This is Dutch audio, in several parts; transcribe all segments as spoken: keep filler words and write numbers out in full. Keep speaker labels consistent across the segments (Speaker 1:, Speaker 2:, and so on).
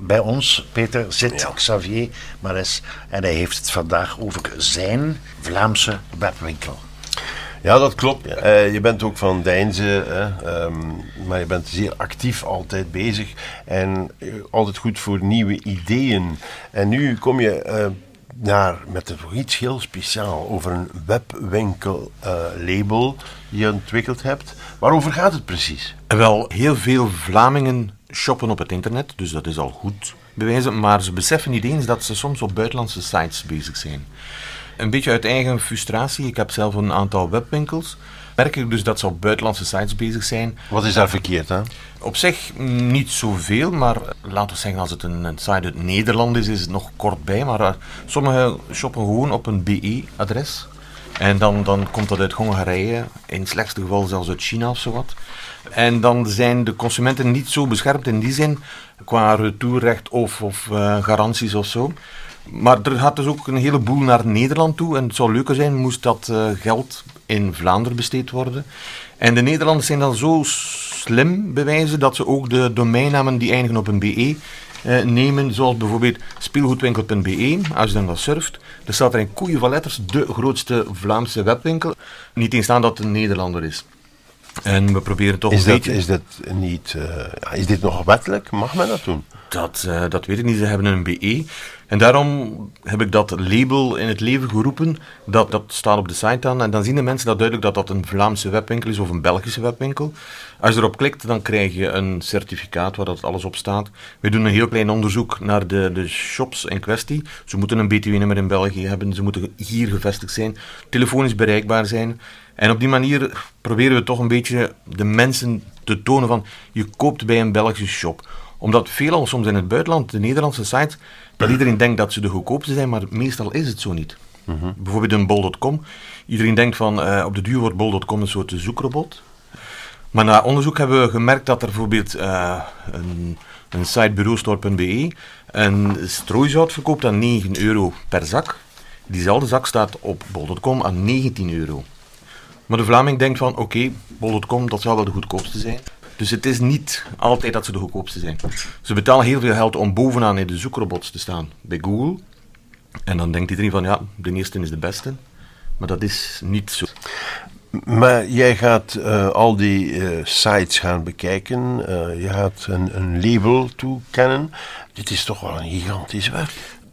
Speaker 1: bij ons, Peter, zit
Speaker 2: Ja.
Speaker 1: Xavier Mares en hij heeft het vandaag over zijn Vlaamse webwinkel.
Speaker 2: Ja, dat klopt. Uh, je bent ook van Deinze, hè, um, maar je bent zeer actief altijd bezig en uh, altijd goed voor nieuwe ideeën. En nu kom je uh, naar, met iets heel speciaals over een webwinkel uh, label die je ontwikkeld hebt. Waarover gaat het precies?
Speaker 3: Wel, heel veel Vlamingen shoppen op het internet, dus dat is al goed bewijzen, maar ze beseffen niet eens dat ze soms op buitenlandse sites bezig zijn. Een beetje uit eigen frustratie, ik heb zelf een aantal webwinkels, merk ik dus dat ze op buitenlandse sites bezig zijn.
Speaker 2: Wat is daar verkeerd aan?
Speaker 3: Op zich niet zoveel, maar laten we zeggen als het een, een site uit Nederland is, is het nog kort bij, maar uh, sommigen shoppen gewoon op een B E-adres. En dan, dan komt dat uit Hongarije, in het slechtste geval zelfs uit China of zowat. En dan zijn de consumenten niet zo beschermd in die zin, qua retourrecht of, of uh, garanties of zo. Maar er gaat dus ook een heleboel naar Nederland toe. En het zou leuker zijn, moest dat uh, geld in Vlaanderen besteed worden. En de Nederlanders zijn dan zo slim bewijzen dat ze ook de domeinnamen die eindigen op een B E uh, nemen. Zoals bijvoorbeeld speelgoedwinkel punt b e. Als je dan dat surft, dan staat er in koeien van letters de grootste Vlaamse webwinkel. Niet eens staan dat het een Nederlander is. En we proberen toch
Speaker 2: is
Speaker 3: een
Speaker 2: dat,
Speaker 3: beetje...
Speaker 2: Is, dat niet, uh, is dit nog wettelijk? Mag men dat doen?
Speaker 3: Dat, uh, dat weet ik niet, ze hebben een B E. En daarom heb ik dat label in het leven geroepen. Dat, dat staat op de site dan. En dan zien de mensen dat duidelijk dat dat een Vlaamse webwinkel is of een Belgische webwinkel. Als je erop klikt, dan krijg je een certificaat waar dat alles op staat. We doen een heel klein onderzoek naar de, de shops in kwestie. Ze moeten een B T W-nummer in België hebben. Ze moeten hier gevestigd zijn. Telefonisch bereikbaar zijn. En op die manier proberen we toch een beetje de mensen te tonen van je koopt bij een Belgische shop. Omdat veelal soms in het buitenland, de Nederlandse sites, dat iedereen denkt dat ze de goedkoopste zijn, maar meestal is het zo niet. Mm-hmm. Bijvoorbeeld een bol punt com. Iedereen denkt van uh, op de duur wordt bol punt com een soort zoekrobot. Maar na onderzoek hebben we gemerkt dat er bijvoorbeeld uh, een, een site bureaustore punt b e een strooizout verkoopt aan negen euro per zak. Diezelfde zak staat op bol punt com aan negentien euro. Maar de Vlaming denkt van, oké, okay, bol punt com, dat zou wel de goedkoopste zijn. Dus het is niet altijd dat ze de goedkoopste zijn. Ze betalen heel veel geld om bovenaan in de zoekrobots te staan bij Google. En dan denkt iedereen van, ja, de eerste is de beste. Maar dat is niet zo.
Speaker 2: Maar jij gaat uh, al die uh, sites gaan bekijken. Uh, je gaat een, een label toekennen. Dit is toch wel een gigantisch werk.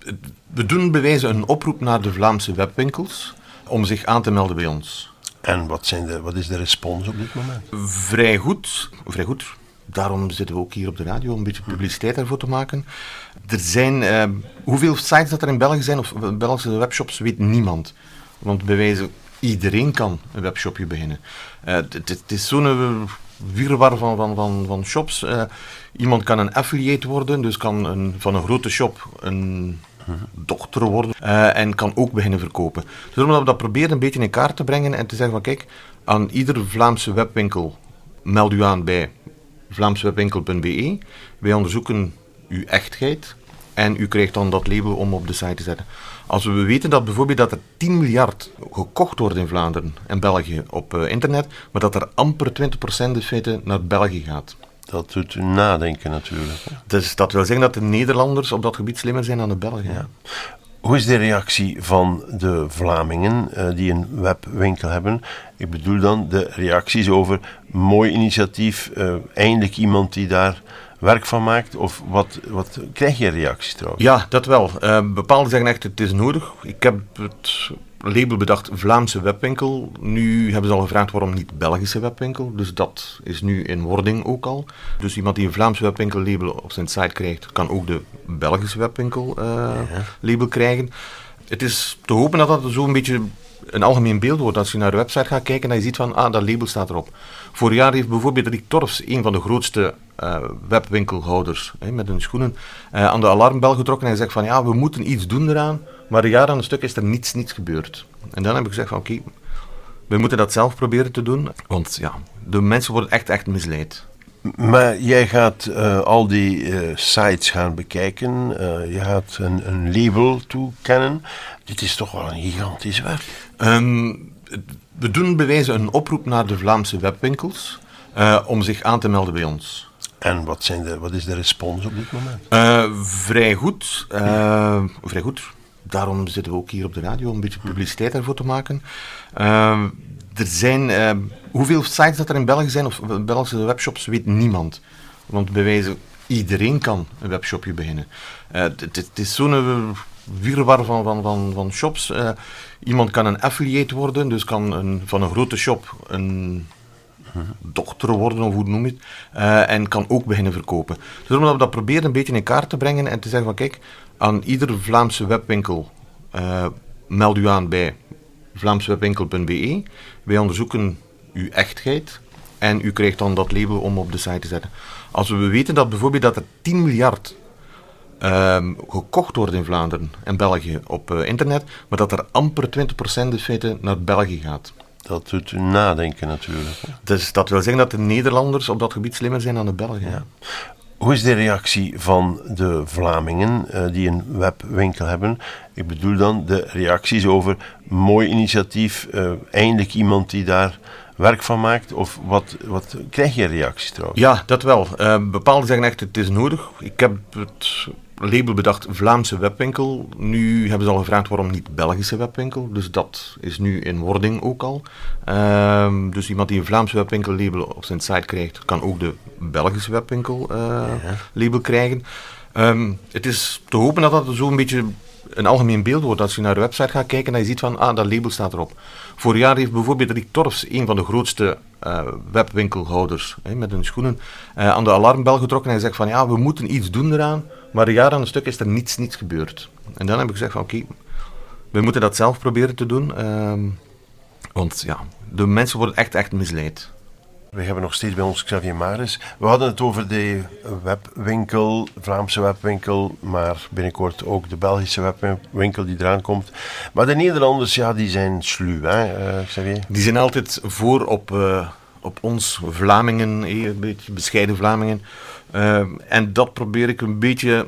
Speaker 3: We doen bewijzen een oproep naar de Vlaamse webwinkels om zich aan te melden bij ons.
Speaker 2: En wat, zijn de, wat is de respons op dit moment?
Speaker 3: Vrij goed, vrij goed. Daarom zitten we ook hier op de radio om een beetje publiciteit daarvoor te maken. Er zijn, uh, hoeveel sites dat er in België zijn, of Belgische webshops, weet niemand. Want bij wijze, iedereen kan een webshopje beginnen. Uh, het, het is zo'n uh, wirwar van, van, van, van shops. Uh, iemand kan een affiliate worden, dus kan een, van een grote shop een dochter worden uh, en kan ook beginnen verkopen. Dus daarom dat we dat proberen een beetje in kaart te brengen en te zeggen van kijk, aan ieder Vlaamse webwinkel meld u aan bij vlaamswebwinkel punt b e. Wij onderzoeken uw echtheid en u krijgt dan dat label om op de site te zetten. Als we weten dat bijvoorbeeld dat er tien miljard gekocht wordt in Vlaanderen en België op uh, internet, maar dat er amper twintig procent in feite naar België gaat.
Speaker 2: Dat doet u nadenken natuurlijk.
Speaker 3: Dus dat wil zeggen dat de Nederlanders op dat gebied slimmer zijn dan de Belgen.
Speaker 2: Ja. Hoe is de reactie van de Vlamingen uh, die een webwinkel hebben? Ik bedoel dan de reacties over mooi initiatief, uh, eindelijk iemand die daar werk van maakt? Of wat, wat krijg je reacties trouwens?
Speaker 3: Ja, dat wel. Uh, bepaalden zeggen echt het is nodig. Ik heb het label bedacht Vlaamse webwinkel. Nu hebben ze al gevraagd waarom niet Belgische webwinkel. Dus dat is nu in wording ook al. Dus iemand die een Vlaamse webwinkel label op zijn site krijgt, kan ook de Belgische webwinkel uh, ja. label krijgen. Het is te hopen dat dat zo een beetje een algemeen beeld wordt. Als je naar de website gaat kijken en je ziet van, ah, dat label staat erop. Vorig jaar heeft bijvoorbeeld Rick Torfs, een van de grootste uh, webwinkelhouders, hè, met hun schoenen, uh, aan de alarmbel getrokken en gezegd van, ja, we moeten iets doen eraan. Maar een jaar aan een stuk is er niets, niets gebeurd. En dan heb ik gezegd van, oké, okay, we moeten dat zelf proberen te doen. Want ja, de mensen worden echt, echt misleid.
Speaker 2: Maar jij gaat uh, al die uh, sites gaan bekijken. Uh, je gaat een, een label toekennen. Dit is toch wel een gigantisch werk.
Speaker 3: Um, we doen bewijzen een oproep naar de Vlaamse webwinkels uh, om zich aan te melden bij ons.
Speaker 2: En wat, zijn de, wat is de respons op dit moment?
Speaker 3: Uh, vrij goed. Uh, vrij goed. Daarom zitten we ook hier op de radio om een beetje publiciteit daarvoor te maken. Uh, er zijn... Uh, hoeveel sites dat er in België zijn, of Belgische webshops, weet niemand. Want bij wijze, iedereen kan een webshopje beginnen. Uh, het is zo'n uh, wirwar van, van, van, van shops. Uh, iemand kan een affiliate worden, dus kan een, van een grote shop een dochter worden, of hoe noem je het, uh, en kan ook beginnen verkopen. Dus omdat we dat proberen een beetje in kaart te brengen en te zeggen van kijk, aan ieder Vlaamse webwinkel uh, meld u aan bij vlaamswebwinkel punt b e. Wij onderzoeken uw echtheid en u krijgt dan dat label om op de site te zetten. Als we weten dat bijvoorbeeld dat er tien miljard uh, gekocht wordt in Vlaanderen en België op uh, internet, maar dat er amper twintig procent in feite naar België gaat.
Speaker 2: Dat doet u nadenken natuurlijk. Hè?
Speaker 3: Dus dat wil zeggen dat de Nederlanders op dat gebied slimmer zijn dan de Belgen.
Speaker 2: Ja. Hoe is de reactie van de Vlamingen uh, die een webwinkel hebben? Ik bedoel dan de reacties over mooi initiatief, uh, eindelijk iemand die daar werk van maakt? Of wat, wat krijg je reacties trouwens?
Speaker 3: Ja, dat wel. Uh, bepaalden zeggen echt het is nodig. Ik heb het label bedacht Vlaamse webwinkel. Nu hebben ze al gevraagd waarom niet Belgische webwinkel. Dus dat is nu in wording ook al. Uh, dus iemand die een Vlaamse webwinkel label op zijn site krijgt, kan ook de Belgische webwinkel uh, ja. label krijgen. Um, het is te hopen dat dat zo een beetje een algemeen beeld wordt. Als je naar de website gaat kijken en je ziet van, ah, dat label staat erop. Vorig jaar heeft bijvoorbeeld Rick Torfs, een van de grootste uh, webwinkelhouders, hè, met hun schoenen, uh, aan de alarmbel getrokken en hij zegt van, ja, we moeten iets doen eraan, maar een jaar aan een stuk is er niets, niets gebeurd. En dan heb ik gezegd van, oké, okay, we moeten dat zelf proberen te doen, uh, want ja, de mensen worden echt, echt misleid.
Speaker 2: We hebben nog steeds bij ons Xavier Maris. We hadden het over de webwinkel, Vlaamse webwinkel, maar binnenkort ook de Belgische webwinkel die eraan komt. Maar de Nederlanders, ja, die zijn sluw, hè, uh, Xavier?
Speaker 3: Die zijn altijd voor op, uh, op ons Vlamingen, eh, een beetje bescheiden Vlamingen. Uh, en dat probeer ik een beetje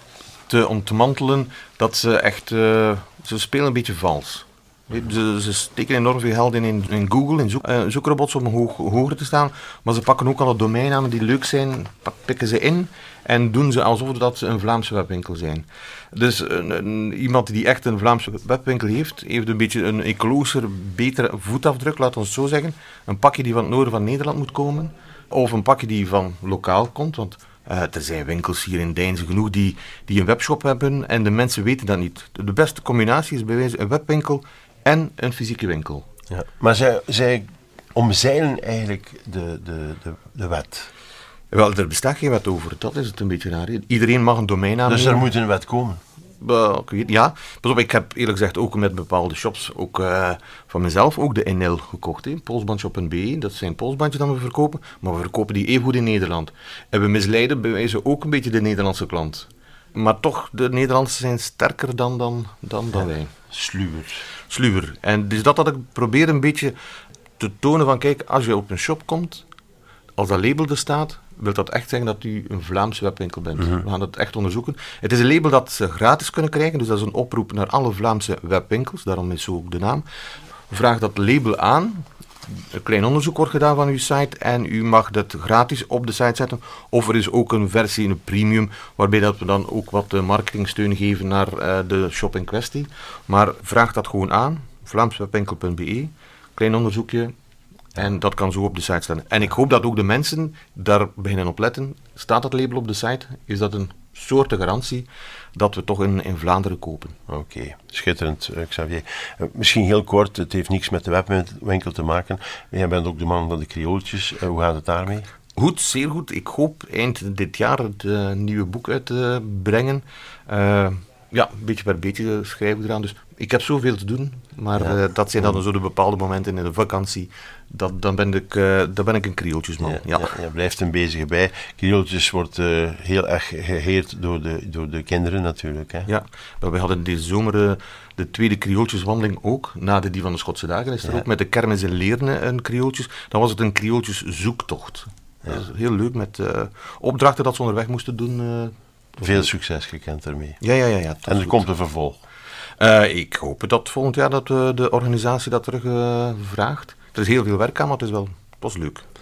Speaker 3: te ontmantelen, dat ze echt, uh, ze spelen een beetje vals. Ze, ze steken enorm veel geld in, in, in Google, in zoek, uh, zoekrobots om hoog, hoger te staan, maar ze pakken ook alle domeinnamen die leuk zijn, pikken ze in en doen ze alsof dat ze een Vlaamse webwinkel zijn. Dus een, een, iemand die echt een Vlaamse webwinkel heeft, heeft een beetje een ecologischer, betere voetafdruk, laten we het zo zeggen. Een pakje die van het noorden van Nederland moet komen, of een pakje die van lokaal komt, want Uh, er zijn winkels hier in Deinze genoeg die, die een webshop hebben en de mensen weten dat niet. De beste combinatie is bij wijze een webwinkel en een fysieke winkel.
Speaker 2: Ja, maar zij, zij omzeilen eigenlijk de, de, de, de wet.
Speaker 3: Wel, er bestaat geen wet over. Dat is het een beetje raar. Iedereen mag een domeinnaam
Speaker 2: Dus
Speaker 3: nemen.
Speaker 2: er moet een wet komen?
Speaker 3: Uh, ja, pas op, ik heb eerlijk gezegd ook met bepaalde shops, ook uh, van mezelf, ook de N L gekocht. polsbandshop punt b e, dat zijn polsbandjes dat we verkopen, maar we verkopen die even goed in Nederland. En we misleiden bij wijze ook een beetje de Nederlandse klant. Maar toch, de Nederlanders zijn sterker dan, dan, dan, dan ja, wij.
Speaker 2: Sluwer.
Speaker 3: Sluwer. En dus dat dat ik probeer een beetje te tonen van, kijk, als je op een shop komt, als dat label er staat, wil dat echt zeggen dat u een Vlaamse webwinkel bent. Mm-hmm. We gaan dat echt onderzoeken. Het is een label dat ze gratis kunnen krijgen, dus dat is een oproep naar alle Vlaamse webwinkels, daarom is zo ook de naam. Vraag dat label aan, een klein onderzoek wordt gedaan van uw site en u mag dat gratis op de site zetten. Of er is ook een versie, een premium, waarbij dat we dan ook wat marketingsteun geven naar uh, de shop in kwestie. Maar vraag dat gewoon aan, vlaamswebwinkel punt b e, klein onderzoekje. En dat kan zo op de site staan. En ik hoop dat ook de mensen daar beginnen op letten. Staat dat label op de site? Is dat een soort garantie dat we toch in, in Vlaanderen kopen?
Speaker 2: Oké, okay. Schitterend, Xavier. Uh, misschien heel kort, het heeft niks met de webwinkel te maken. Jij bent ook de man van de kriooltjes. Uh, hoe gaat het daarmee?
Speaker 3: Goed, zeer goed. Ik hoop eind dit jaar het uh, nieuwe boek uit te brengen. Uh, ja, beetje per beetje schrijven we eraan. Dus ik heb zoveel te doen, maar ja. uh, dat zijn dan zo de bepaalde momenten in de vakantie. Dat, dan, ben ik, uh, dan ben ik een kriooltjesman.
Speaker 2: Ja,
Speaker 3: ja.
Speaker 2: Ja, je blijft hem bezig bij. Kriooltjes wordt uh, heel erg geheerd door de, door de kinderen natuurlijk. Hè?
Speaker 3: Ja, we hadden deze zomer uh, de tweede kriooltjeswandeling ook, na de die van de Schotse Dagen is er ja. ook met de kermis in Leerne een kriooltjes. Dan was het een kriooltjeszoektocht. Ja. Dat is heel leuk met uh, opdrachten dat ze onderweg moesten doen. Uh,
Speaker 2: Veel succes gekend ermee.
Speaker 3: Ja, ja, ja. ja
Speaker 2: en er
Speaker 3: goed.
Speaker 2: komt een vervolg.
Speaker 3: Uh, ik hoop dat volgend jaar dat uh, de organisatie dat terug uh, vraagt. Er is heel veel werk aan, maar het is wel het was leuk.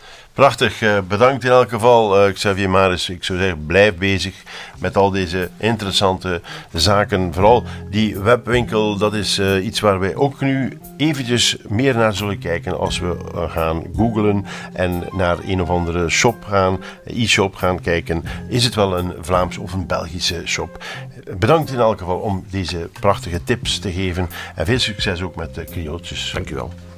Speaker 2: Prachtig, uh, bedankt in elk geval uh, Xavier Maris. Ik zou zeggen, blijf bezig met al deze interessante zaken. Vooral die webwinkel, dat is uh, iets waar wij ook nu eventjes meer naar zullen kijken als we uh, gaan googlen en naar een of andere shop gaan, e-shop gaan kijken. Is het wel een Vlaams of een Belgische shop? Bedankt in elk geval om deze prachtige tips te geven en veel succes ook met de krioeltjes.
Speaker 3: Dank u wel.